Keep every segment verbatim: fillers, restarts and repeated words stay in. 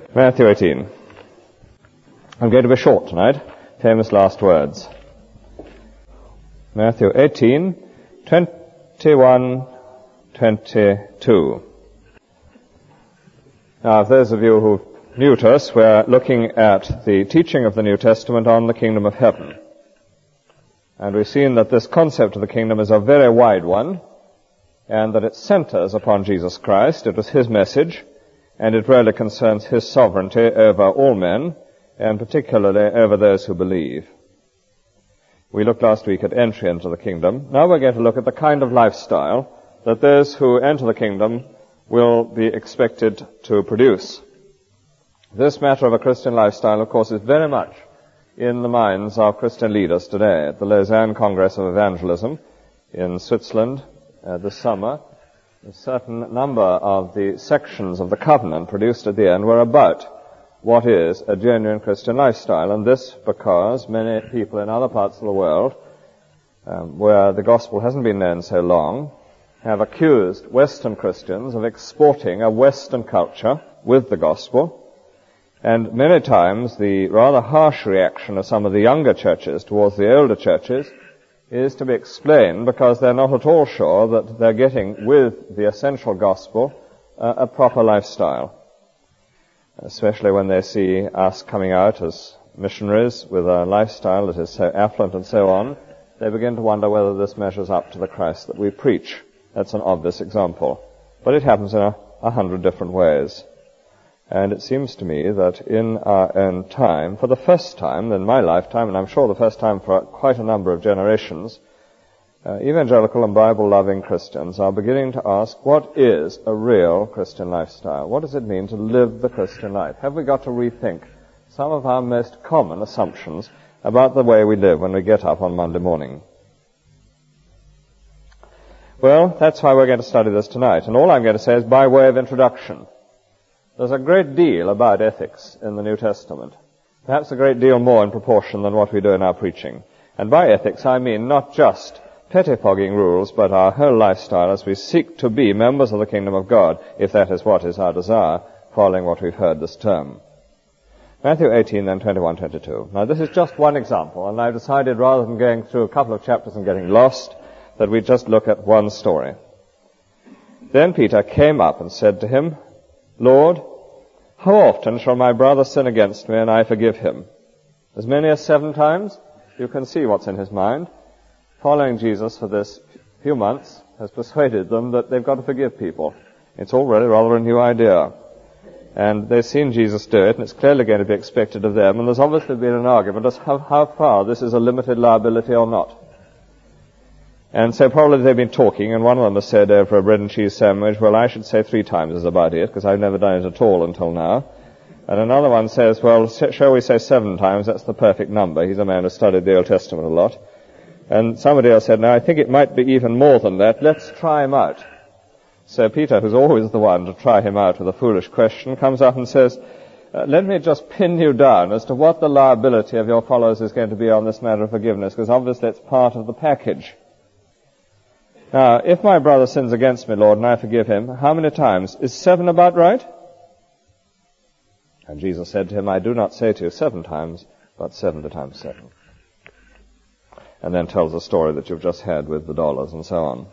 Matthew eighteen. I'm going to be short tonight. Famous last words. Matthew eighteen, twenty-one, twenty-two. Now, if those of you who are new to us, we're looking at the teaching of the New Testament on the kingdom of heaven. And we've seen that this concept of the kingdom is a very wide one, and that it centers upon Jesus Christ. It was his message, and it really concerns his sovereignty over all men, and particularly over those who believe. We looked last week at entry into the kingdom. Now we're going to look at the kind of lifestyle that those who enter the kingdom will be expected to produce. This matter of a Christian lifestyle, of course, is very much in the minds of Christian leaders today. At the Lausanne Congress of Evangelism in Switzerland uh, this summer, a certain number of the sections of the covenant produced at the end were about what is a genuine Christian lifestyle, and this because many people in other parts of the world, um, where the gospel hasn't been known so long, have accused Western Christians of exporting a Western culture with the gospel. And many times the rather harsh reaction of some of the younger churches towards the older churches is to be explained because they're not at all sure that they're getting with the essential gospel uh, a proper lifestyle. Especially when they see us coming out as missionaries with a lifestyle that is so affluent and so on, they begin to wonder whether this measures up to the Christ that we preach. That's an obvious example. But it happens in a, a hundred different ways. And it seems to me that in our own time, for the first time in my lifetime, and I'm sure the first time for quite a number of generations, uh, evangelical and Bible-loving Christians are beginning to ask, what is a real Christian lifestyle? What does it mean to live the Christian life? Have we got to rethink some of our most common assumptions about the way we live when we get up on Monday morning? Well, that's why we're going to study this tonight. And all I'm going to say is by way of introduction. There's a great deal about ethics in the New Testament, perhaps a great deal more in proportion than what we do in our preaching. And by ethics, I mean not just pettifogging rules, but our whole lifestyle as we seek to be members of the kingdom of God, if that is what is our desire, following what we've heard this term. Matthew eighteen, then twenty-one, twenty-two. Now, this is just one example, and I've decided rather than going through a couple of chapters and getting lost, that we just look at one story. Then Peter came up and said to him, Lord, how often shall my brother sin against me and I forgive him? As many as seven times? You can see what's in his mind. Following Jesus for this few months has persuaded them that they've got to forgive people. It's already rather a new idea. And they've seen Jesus do it, and it's clearly going to be expected of them. And there's obviously been an argument as to how, how far this is a limited liability or not. And so probably they've been talking, and one of them has said over a bread and cheese sandwich, well, I should say three times is about it, because I've never done it at all until now. And another one says, well, shall we say seven times? That's the perfect number. He's a man who studied the Old Testament a lot. And somebody else said, no, I think it might be even more than that. Let's try him out. So Peter, who's always the one to try him out with a foolish question, comes up and says, uh, let me just pin you down as to what the liability of your followers is going to be on this matter of forgiveness, because obviously it's part of the package. Now, if my brother sins against me, Lord, and I forgive him, how many times? Is seven about right? And Jesus said to him, I do not say to you seven times, but seventy times seven. And then tells the story that you've just had with the dollars and so on.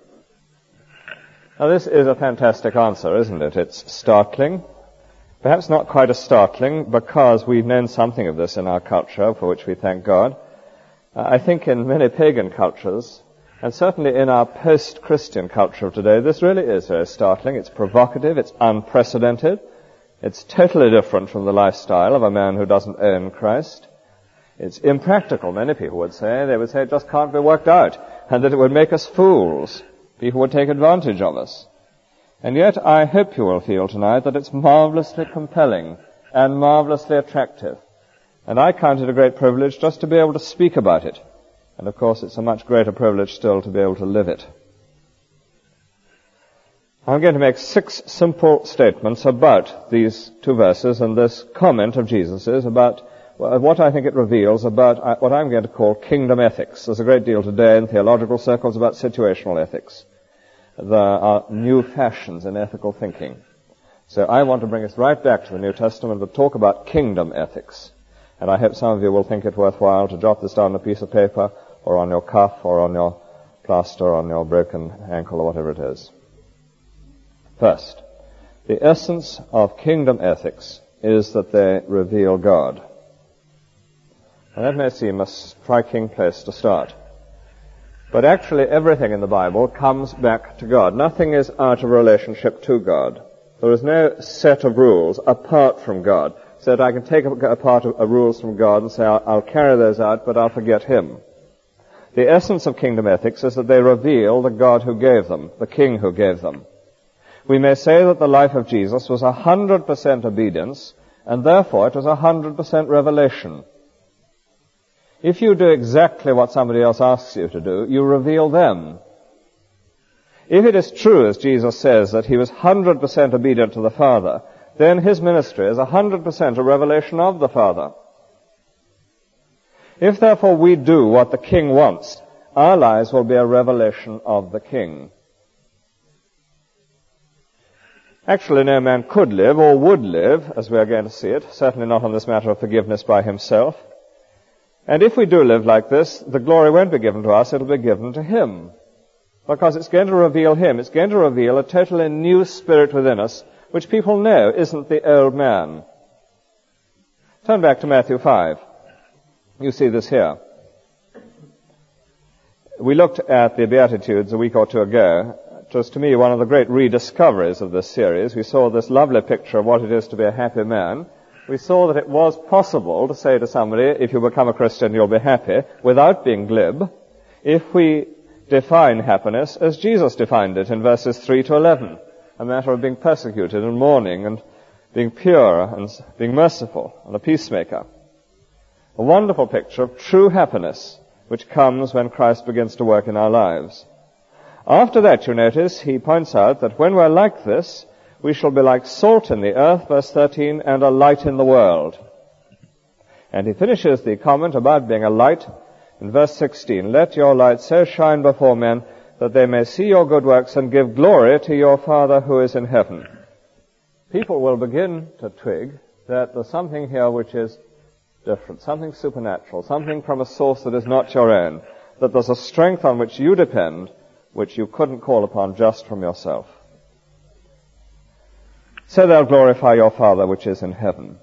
Now, this is a fantastic answer, isn't it? It's startling. Perhaps not quite as startling, because we've known something of this in our culture, for which we thank God. Uh, I think in many pagan cultures, and certainly in our post-Christian culture of today, this really is very startling. It's provocative. It's unprecedented. It's totally different from the lifestyle of a man who doesn't own Christ. It's impractical, many people would say. They would say it just can't be worked out, and that it would make us fools. People would take advantage of us. And yet I hope you will feel tonight that it's marvelously compelling and marvelously attractive. And I count it a great privilege just to be able to speak about it. And of course, it's a much greater privilege still to be able to live it. I'm going to make six simple statements about these two verses and this comment of Jesus's about what I think it reveals about what I'm going to call kingdom ethics. There's a great deal today in theological circles about situational ethics. There are new fashions in ethical thinking. So I want to bring us right back to the New Testament but talk about kingdom ethics. And I hope some of you will think it worthwhile to jot this down on a piece of paper or on your cuff or on your plaster or on your broken ankle or whatever it is. First, the essence of kingdom ethics is that they reveal God. And that may seem a striking place to start. But actually everything in the Bible comes back to God. Nothing is out of relationship to God. There is no set of rules apart from God, so that I can take apart a rules from God and say, I'll, I'll carry those out, but I'll forget Him. The essence of kingdom ethics is that they reveal the God who gave them, the King who gave them. We may say that the life of Jesus was a hundred percent obedience, and therefore it was a hundred percent revelation. If you do exactly what somebody else asks you to do, you reveal them. If it is true, as Jesus says, that He was one hundred percent obedient to the Father, then His ministry is one hundred percent a revelation of the Father. If therefore we do what the King wants, our lives will be a revelation of the King. Actually, no man could live or would live, as we are going to see it, certainly not on this matter of forgiveness by himself. And if we do live like this, the glory won't be given to us, it'll be given to Him. Because it's going to reveal Him. It's going to reveal a totally new spirit within us, which people know isn't the old man. Turn back to Matthew five. You see this here. We looked at the Beatitudes a week or two ago. It was, to me, one of the great rediscoveries of this series. We saw this lovely picture of what it is to be a happy man. We saw that it was possible to say to somebody, if you become a Christian, you'll be happy, without being glib, if we define happiness as Jesus defined it in verses three to eleven, a matter of being persecuted and mourning and being pure and being merciful and a peacemaker. A wonderful picture of true happiness which comes when Christ begins to work in our lives. After that, you notice, he points out that when we're like this, we shall be like salt in the earth, verse thirteen, and a light in the world. And he finishes the comment about being a light in verse sixteen, let your light so shine before men that they may see your good works and give glory to your Father who is in heaven. People will begin to twig that there's something here which is different, something supernatural, something from a source that is not your own, that there's a strength on which you depend, which you couldn't call upon just from yourself. So they'll glorify your Father which is in heaven.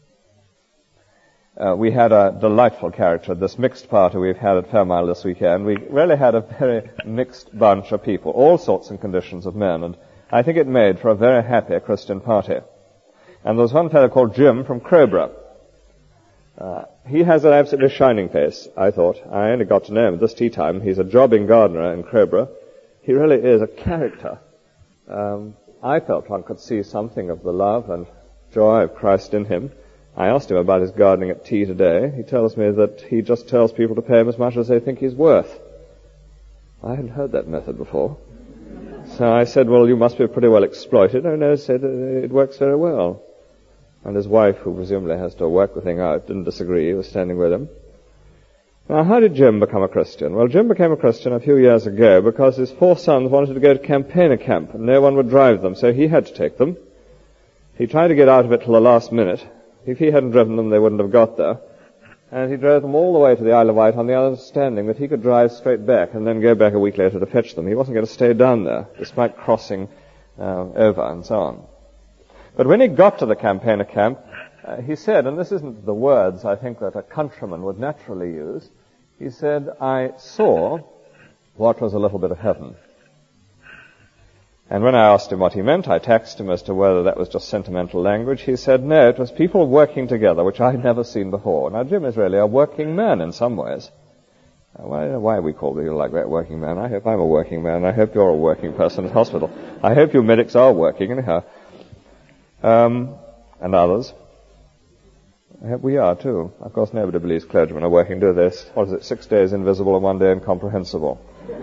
Uh, we had a delightful character at this mixed party we've had at Fairmile this weekend. We really had a very mixed bunch of people, all sorts and conditions of men, and I think it made for a very happy Christian party. And there was one fellow called Jim from Crowborough. Uh, he has an absolutely shining face, I thought. I only got to know him at this tea time. He's a jobbing gardener in Crowborough. He really is a character. Um, I felt one could see something of the love and joy of Christ in him. I asked him about his gardening at tea today. He tells me that he just tells people to pay him as much as they think he's worth. I hadn't heard that method before. So I said, well, you must be pretty well exploited. Oh, no, he said, it works very well. And his wife, who presumably has to work the thing out, didn't disagree, was standing with him. Now, how did Jim become a Christian? Well, Jim became a Christian a few years ago because his four sons wanted to go to campaigner camp, and no one would drive them, so he had to take them. He tried to get out of it till the last minute. If he hadn't driven them, they wouldn't have got there. And he drove them all the way to the Isle of Wight on the understanding that he could drive straight back and then go back a week later to fetch them. He wasn't going to stay down there, despite crossing uh, over and so on. But when he got to the campaigner camp, uh, he said, and this isn't the words I think that a countryman would naturally use, he said, I saw what was a little bit of heaven. And when I asked him what he meant, I taxed him as to whether that was just sentimental language. He said, no, it was people working together, which I'd never seen before. Now, Jim is really a working man in some ways. Uh, why, why we call people like that working man? I hope I'm a working man. I hope you're a working person at hospital. I hope you medics are working, anyhow. Um, and others. I hope we are, too. Of course, nobody believes clergymen are working, do they? What is it, six days invisible and one day incomprehensible?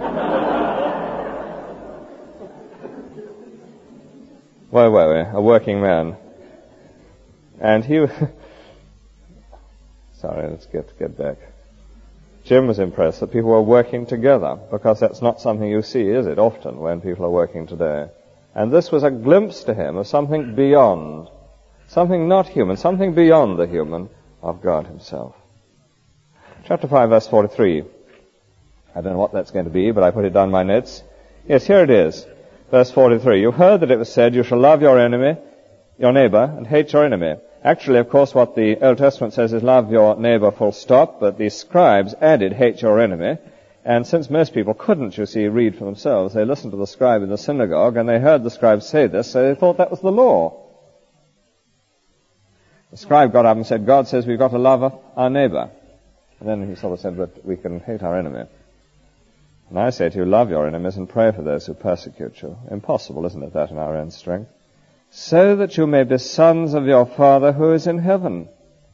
Where were we? A working man. And he... Sorry, let's get get back. Jim was impressed that people were working together, because that's not something you see, is it, often, when people are working today. And this was a glimpse to him of something beyond, something not human, something beyond the human of God himself. Chapter five, verse forty-three. I don't know what that's going to be, but I put it down in my notes. Yes, here it is. Verse forty-three. You heard that it was said, you shall love your enemy, your neighbor, and hate your enemy. Actually, of course, what the Old Testament says is love your neighbor full stop, but the scribes added hate your enemy. And since most people couldn't, you see, read for themselves, they listened to the scribe in the synagogue, and they heard the scribe say this, so they thought that was the law. The scribe got up and said, God says we've got to love our neighbor. And then he sort of said, but we can hate our enemy. And I say to you, love your enemies and pray for those who persecute you. Impossible, isn't it, that in our own strength? So that you may be sons of your Father who is in heaven.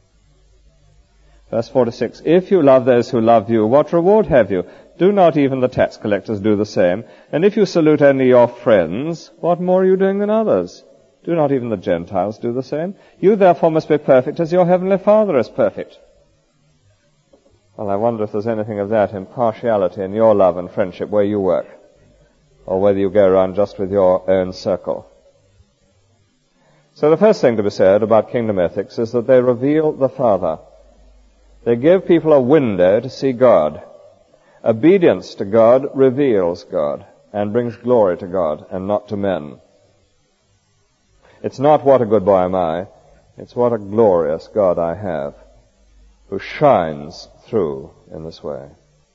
Verse forty-six, if you love those who love you, what reward have you? Do not even the tax collectors do the same? And if you salute only your friends, what more are you doing than others? Do not even the Gentiles do the same? You therefore must be perfect as your heavenly Father is perfect. Well, I wonder if there's anything of that impartiality in your love and friendship where you work, or whether you go around just with your own circle. So the first thing to be said about kingdom ethics is that they reveal the Father. They give people a window to see God. Obedience to God reveals God and brings glory to God and not to men. It's not what a good boy am I, it's what a glorious God I have, who shines through in this way.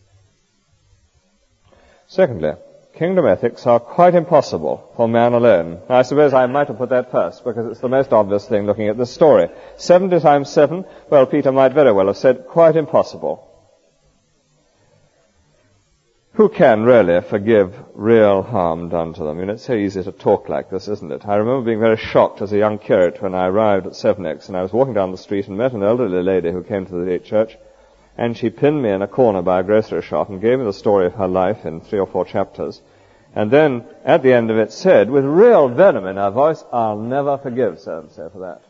Secondly, kingdom ethics are quite impossible for man alone. Now, I suppose I might have put that first, because it's the most obvious thing looking at this story. Seventy times seven, well, Peter might very well have said, quite impossible. Who can really forgive real harm done to them? You know, it's so easy to talk like this, isn't it? I remember being very shocked as a young curate when I arrived at Sevenoaks, and I was walking down the street and met an elderly lady who came to the church, and she pinned me in a corner by a grocery shop and gave me the story of her life in three or four chapters. And then, at the end of it, said, with real venom in her voice, I'll never forgive so-and-so for that.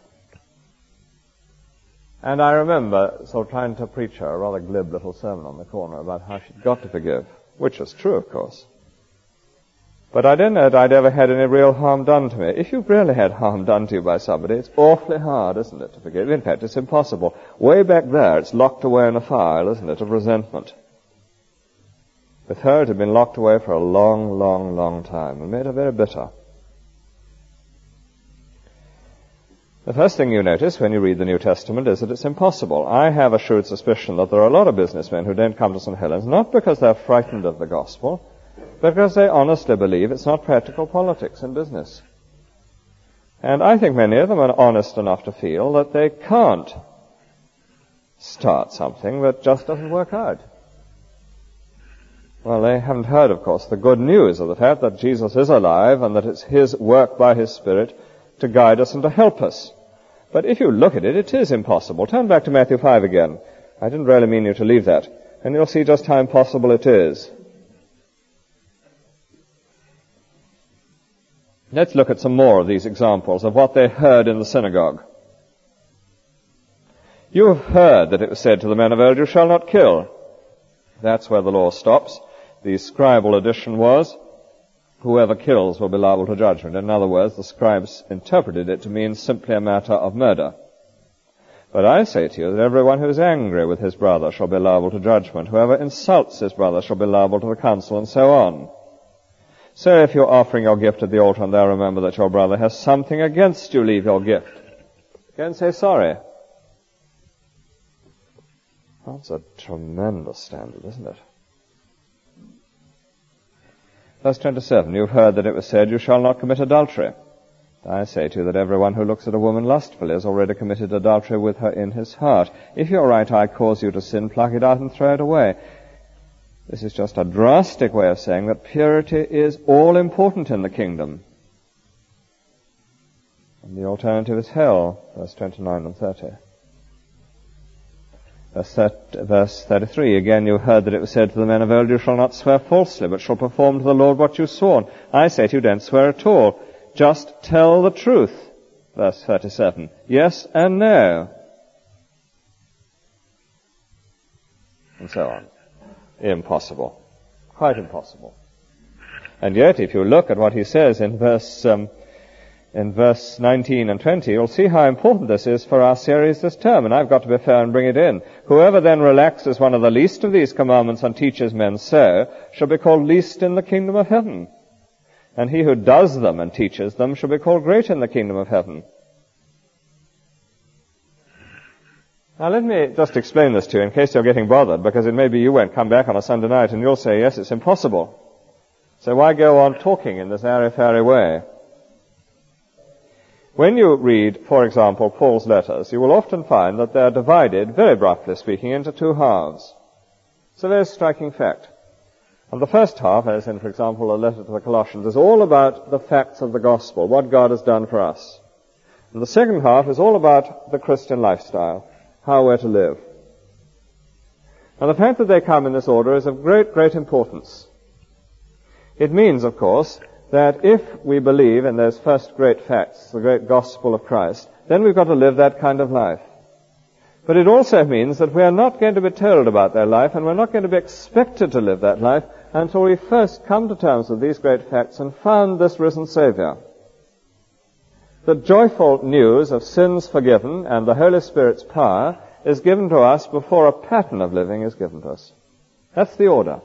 And I remember sort of trying to preach her a rather glib little sermon on the corner about how she'd got to forgive, which is true, of course. But I don't know that I'd ever had any real harm done to me. If you've really had harm done to you by somebody, it's awfully hard, isn't it, to forgive? In fact, it's impossible. Way back there, it's locked away in a file, isn't it, of resentment. With her, it had been locked away for a long, long, long time and made her very bitter. The first thing you notice when you read the New Testament is that it's impossible. I have a shrewd suspicion that there are a lot of businessmen who don't come to Saint Helens, not because they're frightened of the gospel, but because they honestly believe it's not practical politics in business. And I think many of them are honest enough to feel that they can't start something that just doesn't work out. Well, they haven't heard, of course, the good news of the fact that Jesus is alive and that it's His work by His Spirit to guide us and to help us. But if you look at it, it is impossible. Turn back to Matthew five again. I didn't really mean you to leave that. And you'll see just how impossible it is. Let's look at some more of these examples of what they heard in the synagogue. You have heard that it was said to the men of old, you shall not kill. That's where the law stops. The scribal addition was, whoever kills will be liable to judgment. In other words, the scribes interpreted it to mean simply a matter of murder. But I say to you that everyone who is angry with his brother shall be liable to judgment. Whoever insults his brother shall be liable to the council, and so on. So if you're offering your gift at the altar and there remember that your brother has something against you, leave your gift. Go and say sorry. That's a tremendous standard, isn't it? Verse twenty-seven, you've heard that it was said, you shall not commit adultery. I say to you that everyone who looks at a woman lustfully has already committed adultery with her in his heart. If your right eye cause you to sin, pluck it out and throw it away. This is just a drastic way of saying that purity is all important in the kingdom. And the alternative is hell, verse twenty-nine and thirty. Verse thirty-three, again you heard that it was said to the men of old, you shall not swear falsely, but shall perform to the Lord what you've sworn. I say to you, don't swear at all. Just tell the truth. Verse thirty-seven, yes and no. And so on. Impossible. Quite impossible. And yet, if you look at what he says in verse um, in verse nineteen and twenty, you'll see how important this is for our series this term, and I've got to be fair and bring it in. Whoever then relaxes one of the least of these commandments and teaches men so shall be called least in the kingdom of heaven. And he who does them and teaches them shall be called great in the kingdom of heaven. Now let me just explain this to you in case you're getting bothered, because it may be you won't come back on a Sunday night and you'll say, yes, it's impossible. So why go on talking in this airy-fairy way? When you read, for example, Paul's letters, you will often find that they're divided, very roughly speaking, into two halves. It's a very striking fact. And the first half, as in, for example, a letter to the Colossians, is all about the facts of the gospel, what God has done for us. And the second half is all about the Christian lifestyle, how we're to live. Now, the fact that they come in this order is of great, great importance. It means, of course, that if we believe in those first great facts, the great gospel of Christ, then we've got to live that kind of life. But it also means that we are not going to be told about their life, and we're not going to be expected to live that life until we first come to terms with these great facts and found this risen Savior. The joyful news of sins forgiven and the Holy Spirit's power is given to us before a pattern of living is given to us. That's the order.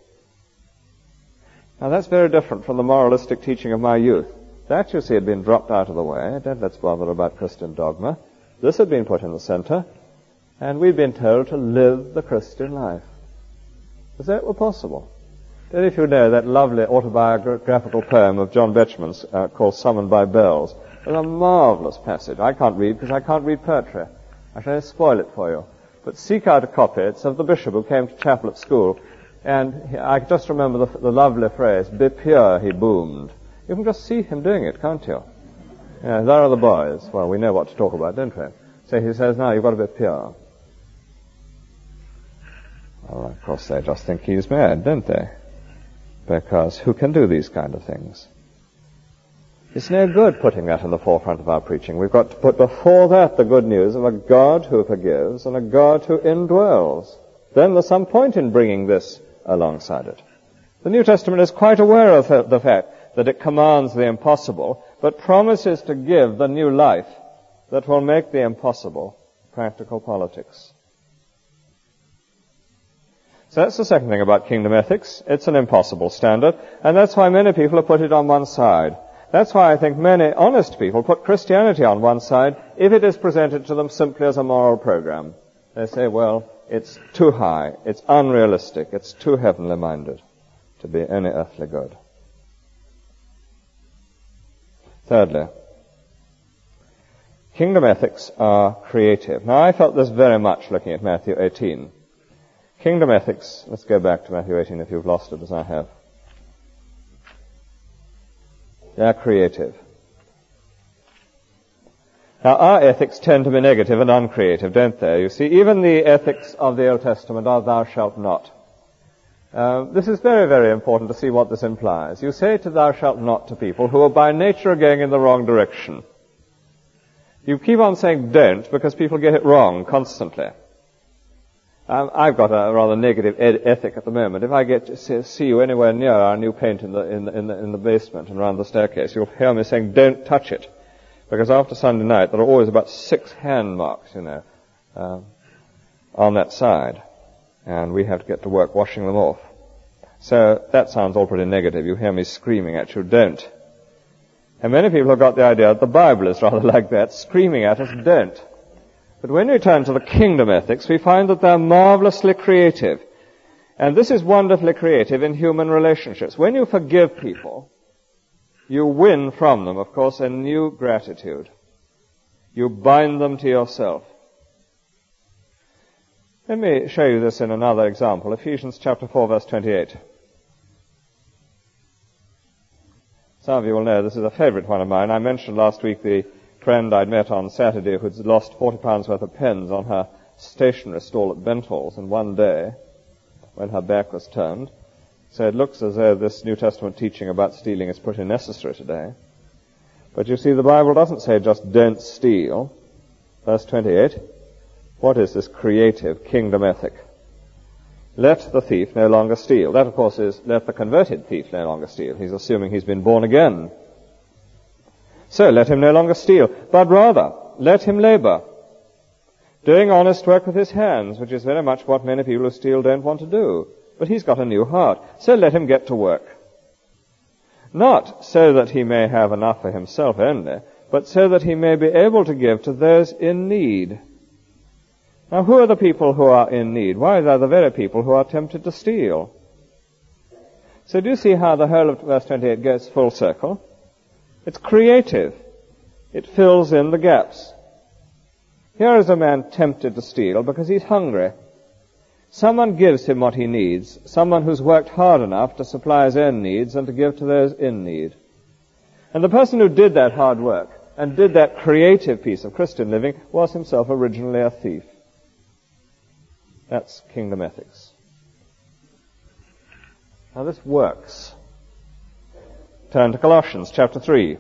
Now that's very different from the moralistic teaching of my youth. That, you see, had been dropped out of the way. Don't let's bother about Christian dogma. This had been put in the center, and we'd been told to live the Christian life. As though it were possible. Don't know if you know that lovely autobiographical poem of John Betjeman's uh, called Summoned by Bells. It's a marvelous passage. I can't read because I can't read poetry. I shall spoil it for you. But seek out a copy. It's of the bishop who came to chapel at school. And he, I just remember the, the lovely phrase, "Be pure," he boomed. You can just see him doing it, can't you? Yeah, there are the boys. Well, we know what to talk about, don't we? So he says, now you've got to be pure. Well, of course, they just think he's mad, don't they? Because who can do these kind of things? It's no good putting that in the forefront of our preaching. We've got to put before that the good news of a God who forgives and a God who indwells. Then there's some point in bringing this alongside it. The New Testament is quite aware of the fact that it commands the impossible, but promises to give the new life that will make the impossible practical politics. So that's the second thing about kingdom ethics. It's an impossible standard, and that's why many people have put it on one side. That's why I think many honest people put Christianity on one side if it is presented to them simply as a moral program. They say, well, it's too high, it's unrealistic, it's too heavenly minded to be any earthly good. Thirdly, kingdom ethics are creative. Now, I felt this very much looking at Matthew eighteen. Kingdom ethics, let's go back to Matthew eighteen if you've lost it as I have. They're creative. Now, our ethics tend to be negative and uncreative, don't they? You see, even the ethics of the Old Testament are thou shalt not. Uh, this is very, very important to see what this implies. You say to thou shalt not to people who are by nature going in the wrong direction. You keep on saying don't because people get it wrong constantly. Um, I've got a rather negative ed- ethic at the moment. If I get to see, see you anywhere near our new paint in the, in the in the in the basement and around the staircase, you'll hear me saying don't touch it. Because after Sunday night, there are always about six hand marks, you know, uh, on that side. And we have to get to work washing them off. So that sounds all pretty negative. You hear me screaming at you, don't. And many people have got the idea that the Bible is rather like that, screaming at us, don't. But when we turn to the kingdom ethics, we find that they're marvelously creative. And this is wonderfully creative in human relationships. When you forgive people, you win from them, of course, a new gratitude. You bind them to yourself. Let me show you this in another example. Ephesians chapter four, verse twenty-eight. Some of you will know this is a favorite one of mine. I mentioned last week the friend I'd met on Saturday who'd lost forty pounds worth of pens on her stationery stall at Bentall's in one day when her back was turned. So it looks as though this New Testament teaching about stealing is pretty necessary today. But you see, the Bible doesn't say just don't steal. Verse twenty-eight. What is this creative kingdom ethic? let the thief no longer steal. That, of course, is let the converted thief no longer steal. He's assuming he's been born again. So let him no longer steal, but rather let him labor, doing honest work with his hands, which is very much what many people who steal don't want to do. But he's got a new heart, so let him get to work. Not so that he may have enough for himself only, but so that he may be able to give to those in need. Now, who are the people who are in need? Why, they're the very people who are tempted to steal. So do you see how the whole of verse twenty-eight goes full circle? It's creative. It fills in the gaps. Here is a man tempted to steal because he's hungry. Someone gives him what he needs, someone who's worked hard enough to supply his own needs and to give to those in need. And the person who did that hard work and did that creative piece of Christian living was himself originally a thief. That's kingdom ethics. Now this works. Turn to Colossians chapter three.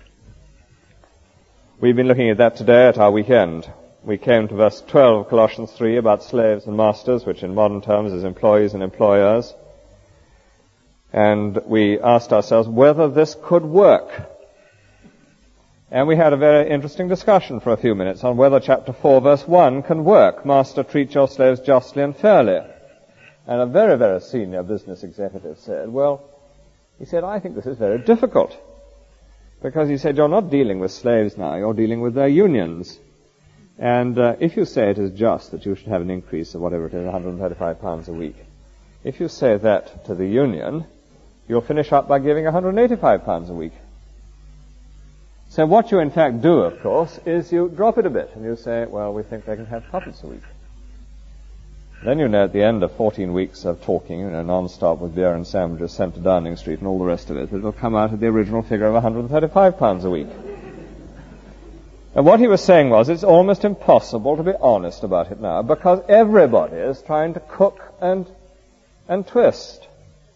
We've been looking at that today at our weekend. We came to verse twelve of Colossians three about slaves and masters, which in modern terms is employees and employers. And we asked ourselves whether this could work. And we had a very interesting discussion for a few minutes on whether chapter four verse one can work. Master, treat your slaves justly and fairly. And a very, very senior business executive said, well, he said, I think this is very difficult. Because he said, you're not dealing with slaves now, you're dealing with their unions. And uh, if you say it is just that you should have an increase of whatever it is, one hundred thirty-five pounds a week, if you say that to the union, you'll finish up by giving one hundred eighty-five pounds a week. So what you in fact do, of course, is you drop it a bit, and you say, well, we think they can have tuppence a week. Then you know at the end of fourteen weeks of talking, you know, non-stop with beer and sandwiches sent to Downing Street and all the rest of it, it will come out at the original figure of one hundred thirty-five pounds a week. And what he was saying was, it's almost impossible to be honest about it now, because everybody is trying to cook and, and twist.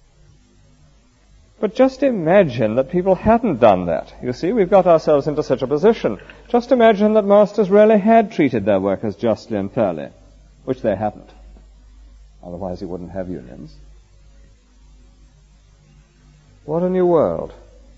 But just imagine that people hadn't done that. You see, we've got ourselves into such a position. Just imagine that masters really had treated their workers justly and fairly, which they hadn't. Otherwise he wouldn't have unions. What a new world.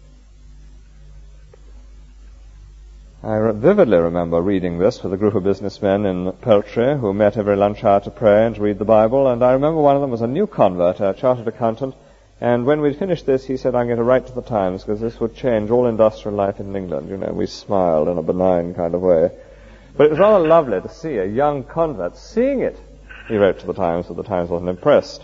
I vividly remember reading this with a group of businessmen in Peltry who met every lunch hour to pray and to read the Bible, and I remember one of them was a new convert, a chartered accountant, and when we'd finished this, he said, I'm going to write to the Times because this would change all industrial life in England. You know, we smiled in a benign kind of way. But it was rather lovely to see a young convert seeing it. He wrote to the Times, but the Times wasn't impressed.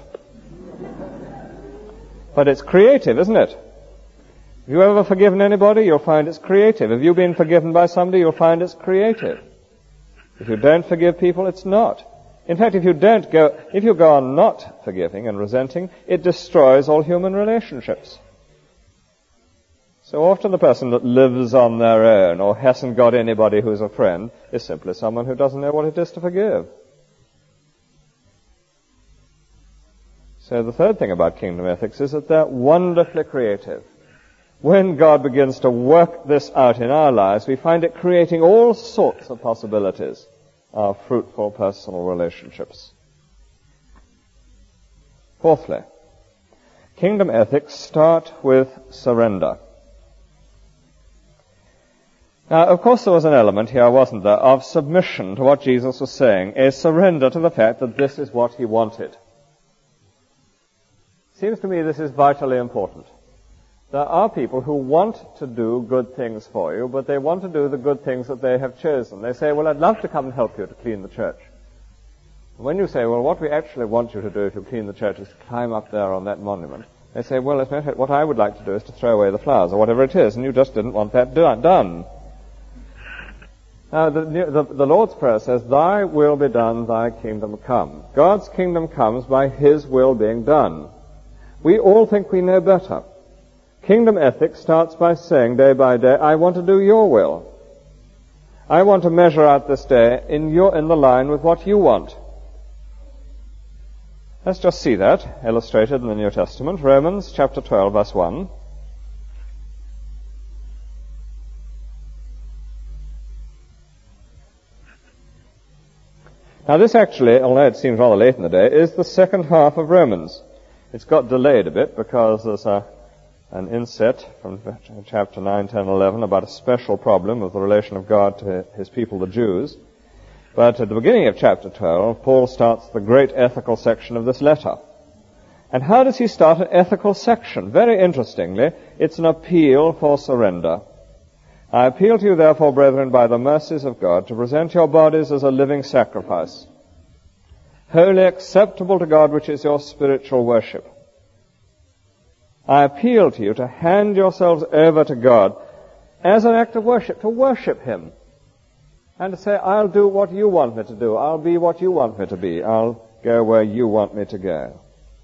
But it's creative, isn't it? Have you ever forgiven anybody? You'll find it's creative. Have you been forgiven by somebody? You'll find it's creative. If you don't forgive people, it's not. In fact, if you don't go, if you go on not forgiving and resenting, it destroys all human relationships. So often the person that lives on their own or hasn't got anybody who's a friend is simply someone who doesn't know what it is to forgive. So the third thing about kingdom ethics is that they're wonderfully creative. When God begins to work this out in our lives, we find it creating all sorts of possibilities of fruitful personal relationships. Fourthly, kingdom ethics start with surrender. Now, of course, there was an element here, wasn't there, of submission to what Jesus was saying, a surrender to the fact that this is what he wanted. Seems to me this is vitally important. There are people who want to do good things for you, but they want to do the good things that they have chosen. They say, well, I'd love to come and help you to clean the church. And when you say, well, what we actually want you to do if you clean the church is to climb up there on that monument, they say, well, as a matter of fact, what I would like to do is to throw away the flowers, or whatever it is, and you just didn't want that do- done. Now, the, the, the Lord's Prayer says, thy will be done, thy kingdom come. God's kingdom comes by his will being done. We all think we know better. Kingdom ethics starts by saying day by day, I want to do your will. I want to measure out this day in your, in the line with what you want. Let's just see that illustrated in the New Testament. Romans chapter twelve, verse one. Now this actually, although it seems rather late in the day, is the second half of Romans. It's got delayed a bit because there's a, an inset from chapter nine, ten, eleven about a special problem of the relation of God to his people, the Jews. But at the beginning of chapter twelve, Paul starts the great ethical section of this letter. And how does he start an ethical section? Very interestingly, it's an appeal for surrender. I appeal to you, therefore, brethren, by the mercies of God, to present your bodies as a living sacrifice, wholly acceptable to God, which is your spiritual worship. I appeal to you to hand yourselves over to God as an act of worship, to worship Him, and to say, I'll do what you want me to do, I'll be what you want me to be, I'll go where you want me to go.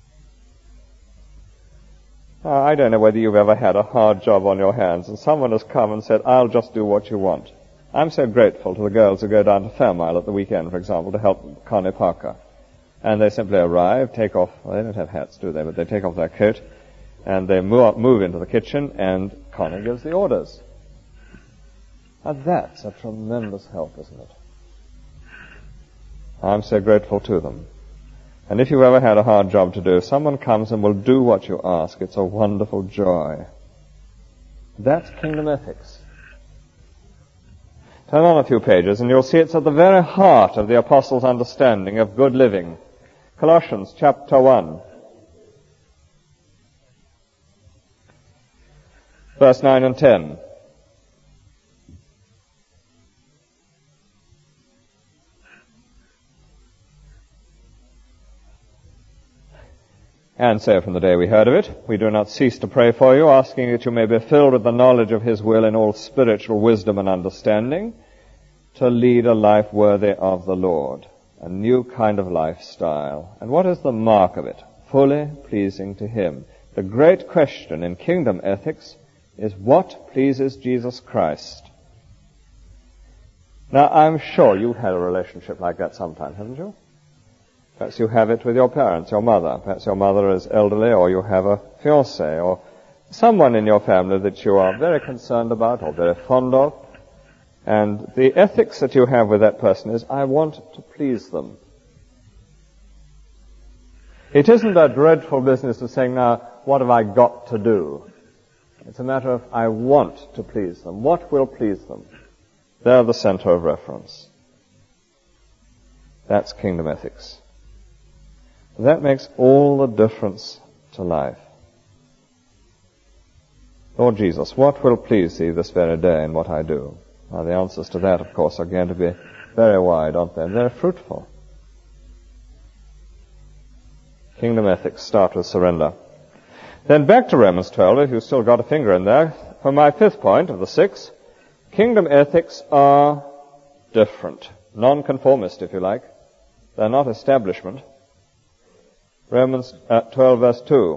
Now, I don't know whether you've ever had a hard job on your hands and someone has come and said, I'll just do what you want. I'm so grateful to the girls who go down to Fairmile at the weekend, for example, to help Connie Parker. And they simply arrive, take off, well, they don't have hats, do they? But they take off their coat and they move, move into the kitchen and Connie gives the orders. Now that's a tremendous help, isn't it? I'm so grateful to them. And if you've ever had a hard job to do, someone comes and will do what you ask. It's a wonderful joy. That's kingdom ethics. Turn on a few pages and you'll see it's at the very heart of the apostles' understanding of good living. Colossians chapter one. Verse nine and ten. And so from the day we heard of it, we do not cease to pray for you, asking that you may be filled with the knowledge of His will in all spiritual wisdom and understanding, to lead a life worthy of the Lord, a new kind of lifestyle. And what is the mark of it? Fully pleasing to Him. The great question in kingdom ethics is what pleases Jesus Christ? Now, I'm sure you've had a relationship like that sometime, haven't you? Perhaps you have it with your parents, your mother. Perhaps your mother is elderly, or you have a fiancé, or someone in your family that you are very concerned about or very fond of. And the ethics that you have with that person is, I want to please them. It isn't a dreadful business of saying, now, what have I got to do? It's a matter of, I want to please them. What will please them? They're the center of reference. That's kingdom ethics. That makes all the difference to life. Lord Jesus, what will please Thee this very day in what I do? Now, the answers to that, of course, are going to be very wide, aren't they? And very fruitful. Kingdom ethics start with surrender. Then back to Romans twelve, if you've still got a finger in there. For my fifth point of the six, kingdom ethics are different. Non-conformist, if you like. They're not establishment. Romans uh, twelve, verse two.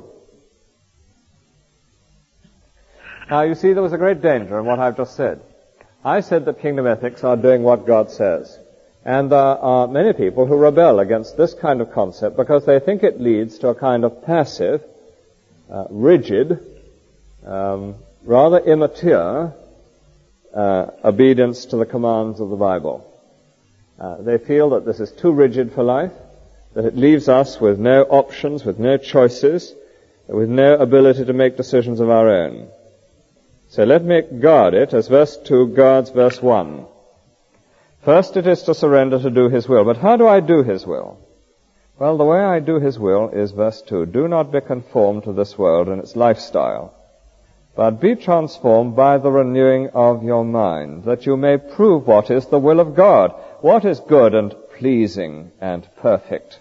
Now, you see, there was a great danger in what I've just said. I said that kingdom ethics are doing what God says. And there are many people who rebel against this kind of concept because they think it leads to a kind of passive, uh, rigid, um, rather immature uh, obedience to the commands of the Bible. Uh, they feel that this is too rigid for life, that it leaves us with no options, with no choices, with no ability to make decisions of our own. So let me guard it as verse two guards verse one. First it is to surrender to do His will. But how do I do His will? Well, the way I do His will is verse two. Do not be conformed to this world and its lifestyle, but be transformed by the renewing of your mind, that you may prove what is the will of God, what is good and pleasing and perfect.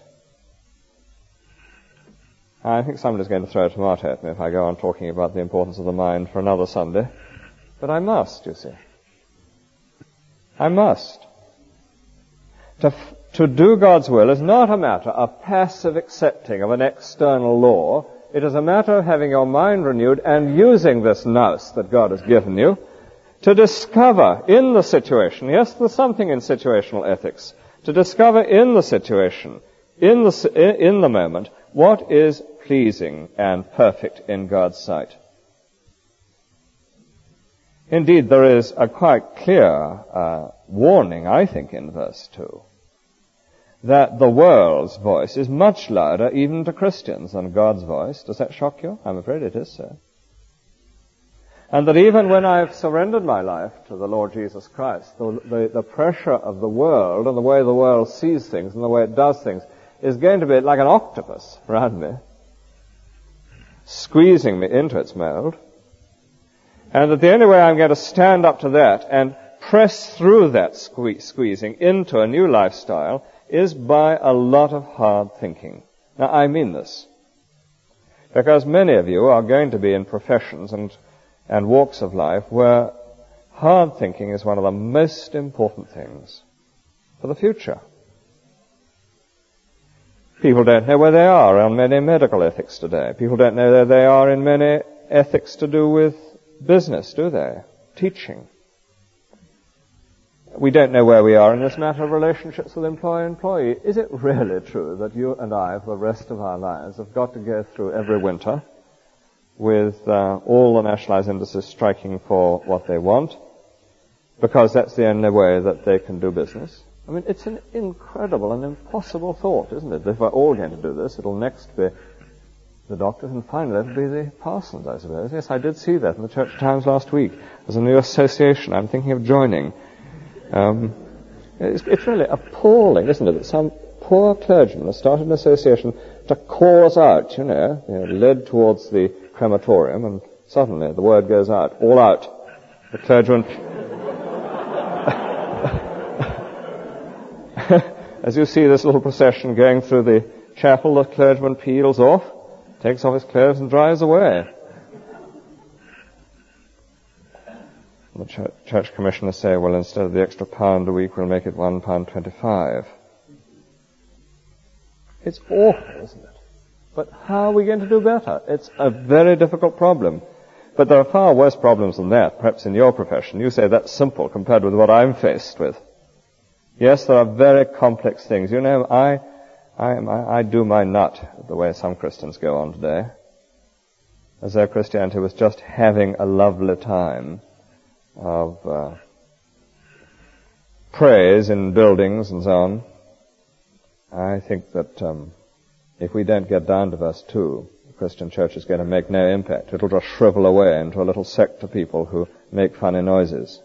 I think somebody's going to throw a tomato at me if I go on talking about the importance of the mind for another Sunday. But I must, you see. I must. To, to do God's will is not a matter of passive accepting of an external law. It is a matter of having your mind renewed and using this nous that God has given you to discover in the situation, yes, there's something in situational ethics, to discover in the situation, in the, in the moment, what is pleasing and perfect in God's sight. Indeed, there is a quite clear uh, warning, I think, in verse two. that the world's voice is much louder even to Christians than God's voice. Does that shock you? I'm afraid it is so. And that even when I've surrendered my life to the Lord Jesus Christ, the, the, the pressure of the world and the way the world sees things and the way it does things is going to be like an octopus around me, squeezing me into its mold. And that the only way I'm going to stand up to that and press through that sque- squeezing into a new lifestyle is by a lot of hard thinking. Now, I mean this, because many of you are going to be in professions and and walks of life where hard thinking is one of the most important things for the future. People don't know where they are on many medical ethics today. People don't know where they are in many ethics to do with business, do they? Teaching. We don't know where we are in this matter of relationships with employer-employee. Is it really true that you and I, for the rest of our lives, have got to go through every winter with uh, all the nationalized industries striking for what they want, because that's the only way that they can do business? I mean, it's an incredible and impossible thought, isn't it? If we're all going to do this, it'll next be the doctors, and finally it'll be the parsons, I suppose. Yes, I did see that in the Church Times last week. There's a new association I'm thinking of joining. Um, it's, it's really appalling, isn't it, that some poor clergyman has started an association to call us out, you know, you know led towards the crematorium, and suddenly the word goes out, all out. The clergyman, as you see this little procession going through the chapel, the clergyman peels off, takes off his clothes and drives away. The church, church commissioners say, well, instead of the extra pound a week, we'll make it one pound twenty-five. It's awful, isn't it? But how are we going to do better? It's a very difficult problem. But there are far worse problems than that, perhaps in your profession. You say that's simple compared with what I'm faced with. Yes, there are very complex things. You know, I, I, I, I do my nut the way some Christians go on today, as though Christianity was just having a lovely time of uh, praise in buildings and so on. I think that um, if we don't get down to verse two, the Christian church is going to make no impact. It'll just shrivel away into a little sect of people who make funny noises.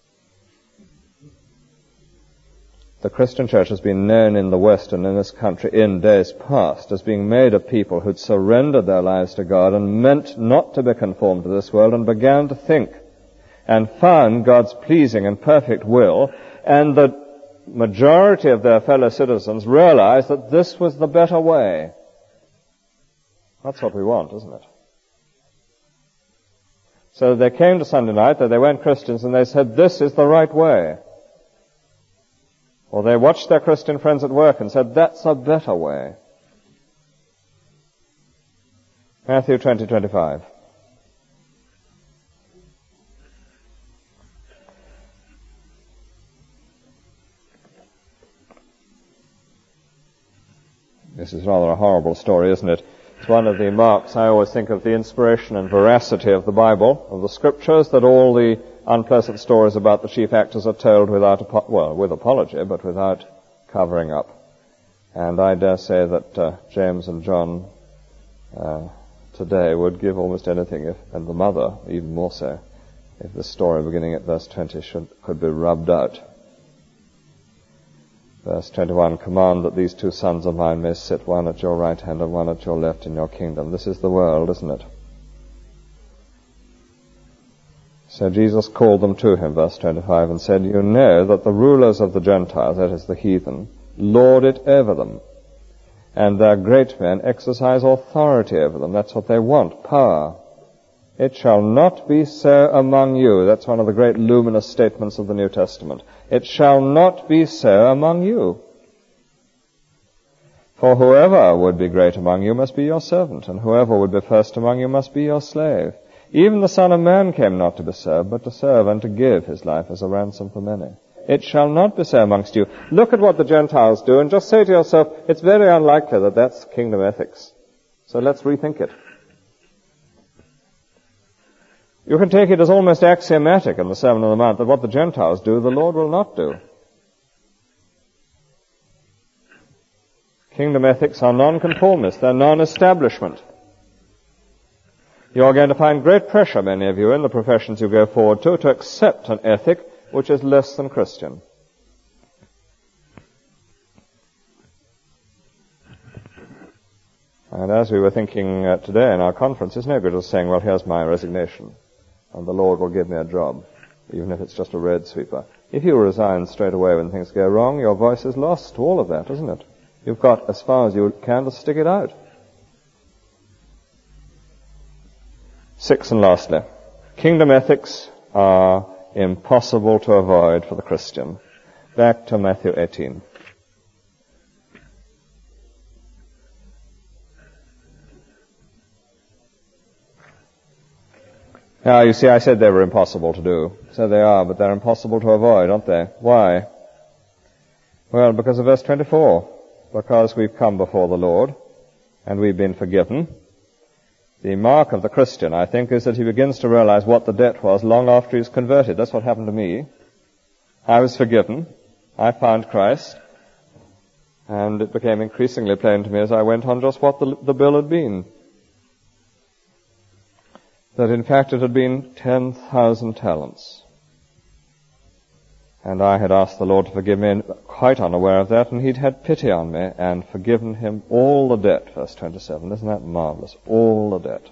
The Christian church has been known in the West and in this country in days past as being made of people who'd surrendered their lives to God and meant not to be conformed to this world and began to think and found God's pleasing and perfect will, and the majority of their fellow citizens realized that this was the better way. That's what we want, isn't it? So they came to Sunday night, though they weren't Christians, and they said, this is the right way. Or they watched their Christian friends at work and said, that's a better way. Matthew twenty twenty-five. This is rather a horrible story, isn't it? It's one of the marks, I always think, of the inspiration and veracity of the Bible, of the Scriptures, that all the unpleasant stories about the chief actors are told without, well, with apology, but without covering up. And I dare say that uh, James and John uh, today would give almost anything, if, and the mother even more so, if the story beginning at verse twenty should, could be rubbed out. Verse twenty-one, command that these two sons of mine may sit, one at your right hand and one at your left in your kingdom. This is the world, isn't it? So Jesus called them to him, verse twenty-five, and said, you know that the rulers of the Gentiles, that is the heathen, lord it over them, and their great men exercise authority over them. That's what they want, power. It shall not be so among you. That's one of the great luminous statements of the New Testament. It shall not be so among you. For whoever would be great among you must be your servant, and whoever would be first among you must be your slave. Even the Son of Man came not to be served, but to serve and to give his life as a ransom for many. It shall not be so amongst you. Look at what the Gentiles do, and just say to yourself, it's very unlikely that that's kingdom ethics. So let's rethink it. You can take it as almost axiomatic in the Sermon on the Mount that what the Gentiles do, the Lord will not do. Kingdom ethics are non-conformist. They're non-establishment. You're going to find great pressure, many of you, in the professions you go forward to, to accept an ethic which is less than Christian. And as we were thinking uh, today in our conference, it's no good just saying, well, here's my resignation, and the Lord will give me a job, even if it's just a road sweeper. If you resign straight away when things go wrong, your voice is lost to all of that, isn't it? You've got as far as you can to stick it out. Sixth and lastly, kingdom ethics are impossible to avoid for the Christian. Back to Matthew eighteen. Now, you see, I said they were impossible to do. So they are, but they're impossible to avoid, aren't they? Why? Well, because of verse twenty-four. Because we've come before the Lord, and we've been forgiven. The mark of the Christian, I think, is that he begins to realize what the debt was long after he's converted. That's what happened to me. I was forgiven. I found Christ. And it became increasingly plain to me as I went on just what the, the bill had been. That in fact it had been ten thousand talents. And I had asked the Lord to forgive me, quite unaware of that, and he'd had pity on me and forgiven him all the debt, verse twenty-seven. Isn't that marvelous? All the debt.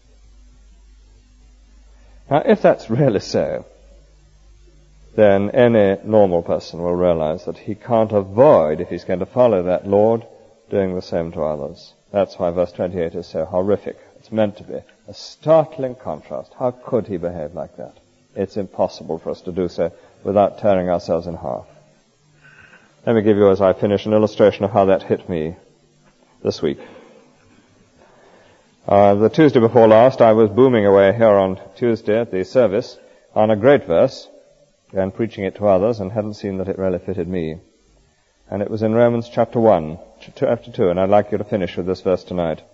Now, if that's really so, then any normal person will realize that he can't avoid, if he's going to follow that Lord, doing the same to others. That's why verse twenty-eight is so horrific. It's meant to be a startling contrast. How could he behave like that? It's impossible for us to do so without tearing ourselves in half. Let me give you, as I finish, an illustration of how that hit me this week. Uh, the Tuesday before last, I was booming away here on Tuesday at the service on a great verse and preaching it to others and hadn't seen that it really fitted me. And it was in Romans chapter one, chapter two, and I'd like you to finish with this verse tonight.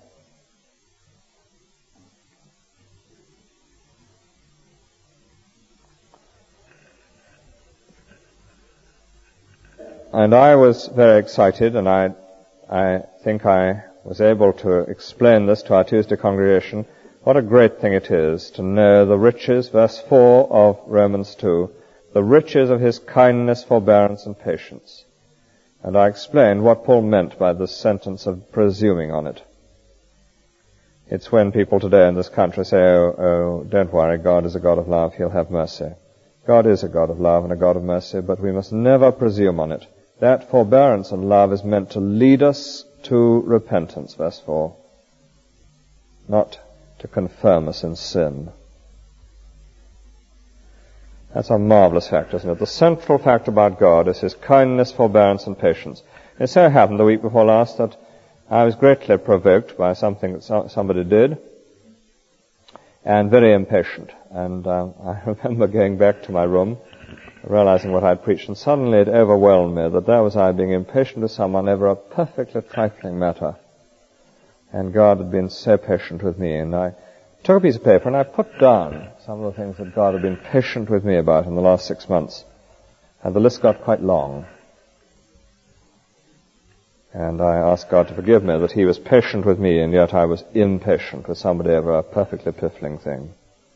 And I was very excited, and I, I think I was able to explain this to our Tuesday congregation, what a great thing it is to know the riches, verse four of Romans two, the riches of his kindness, forbearance, and patience. And I explained what Paul meant by this sentence of presuming on it. It's when people today in this country say, oh, oh, don't worry, God is a God of love, he'll have mercy. God is a God of love and a God of mercy, but we must never presume on it. That forbearance and love is meant to lead us to repentance, verse four, not to confirm us in sin. That's a marvelous fact, isn't it? The central fact about God is his kindness, forbearance, and patience. It so happened the week before last that I was greatly provoked by something that somebody did, and very impatient. And um, I remember going back to my room, realizing what I'd preached, and suddenly it overwhelmed me that there was I being impatient with someone over a perfectly trifling matter. And God had been so patient with me, and I took a piece of paper and I put down some of the things that God had been patient with me about in the last six months. And the list got quite long. And I asked God to forgive me that he was patient with me, and yet I was impatient with somebody over a perfectly piffling thing.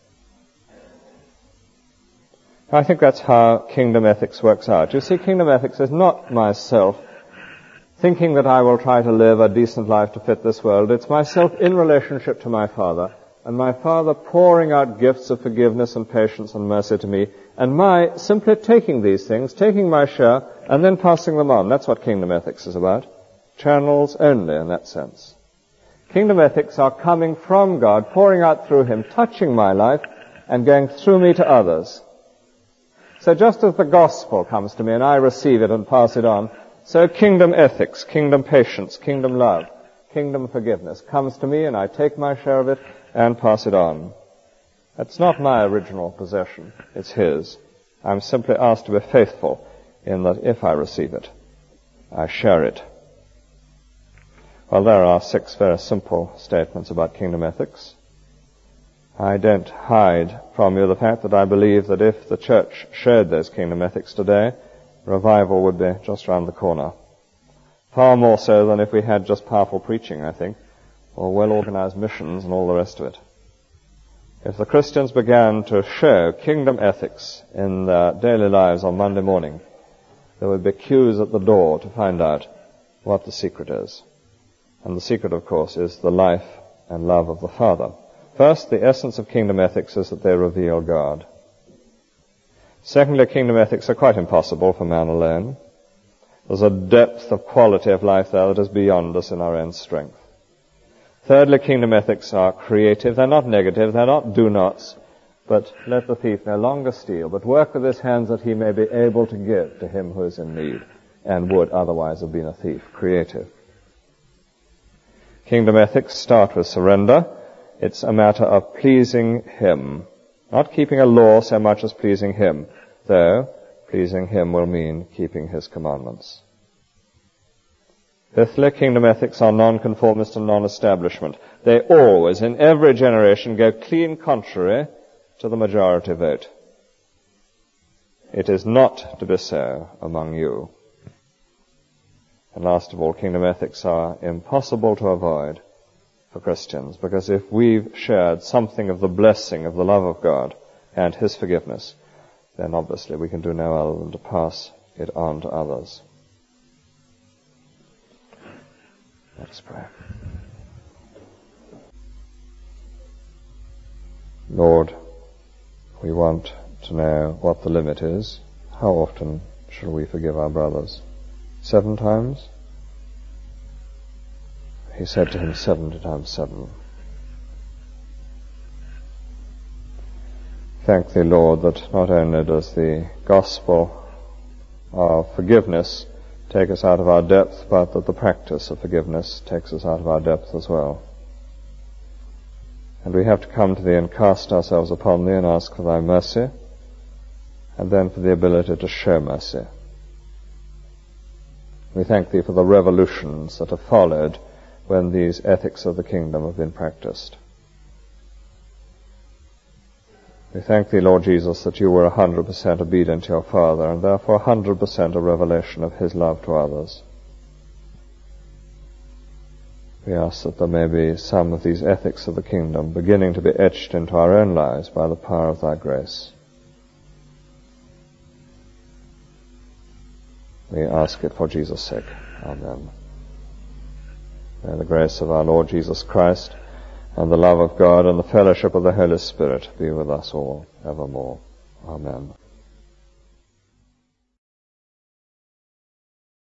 I think that's how kingdom ethics works out. You see, kingdom ethics is not myself thinking that I will try to live a decent life to fit this world. It's myself in relationship to my Father, and my Father pouring out gifts of forgiveness and patience and mercy to me, and my simply taking these things, taking my share, and then passing them on. That's what kingdom ethics is about. Channels only in that sense. Kingdom ethics are coming from God, pouring out through him, touching my life, and going through me to others. So just as the gospel comes to me and I receive it and pass it on, so kingdom ethics, kingdom patience, kingdom love, kingdom forgiveness comes to me and I take my share of it and pass it on. That's not my original possession. It's his. I'm simply asked to be faithful in that if I receive it, I share it. Well, there are six very simple statements about kingdom ethics. I don't hide from you the fact that I believe that if the church shared those kingdom ethics today, revival would be just round the corner. Far more so than if we had just powerful preaching, I think, or well-organized missions and all the rest of it. If the Christians began to show kingdom ethics in their daily lives on Monday morning, there would be queues at the door to find out what the secret is. And the secret, of course, is the life and love of the Father. First, the essence of kingdom ethics is that they reveal God. Secondly, kingdom ethics are quite impossible for man alone. There's a depth of quality of life there that is beyond us in our own strength. Thirdly, kingdom ethics are creative. They're not negative. They're not do-nots. But let the thief no longer steal, but work with his hands that he may be able to give to him who is in need and would otherwise have been a thief. Creative. Kingdom ethics start with surrender. It's a matter of pleasing him. Not keeping a law so much as pleasing him, though pleasing him will mean keeping his commandments. Fifthly, kingdom ethics are non-conformist and non-establishment. They always, in every generation, go clean contrary to the majority vote. It is not to be so among you. And last of all, kingdom ethics are impossible to avoid for Christians, because if we've shared something of the blessing of the love of God and His forgiveness, then obviously we can do no other than to pass it on to others. Let's pray. Lord, we want to know what the limit is. How often shall we forgive our brothers? Seven times? He said to him, seventy times seven. Thank thee, Lord, that not only does the gospel of forgiveness take us out of our depth, but that the practice of forgiveness takes us out of our depth as well. And we have to come to thee and cast ourselves upon thee and ask for thy mercy, and then for the ability to show mercy. We thank thee for the revolutions that have followed when these ethics of the kingdom have been practiced. We thank thee, Lord Jesus, that you were one hundred percent obedient to your Father, and therefore one hundred percent a revelation of his love to others. We ask that there may be some of these ethics of the kingdom beginning to be etched into our own lives by the power of thy grace. We ask it for Jesus' sake. Amen. May the grace of our Lord Jesus Christ and the love of God and the fellowship of the Holy Spirit be with us all evermore. Amen.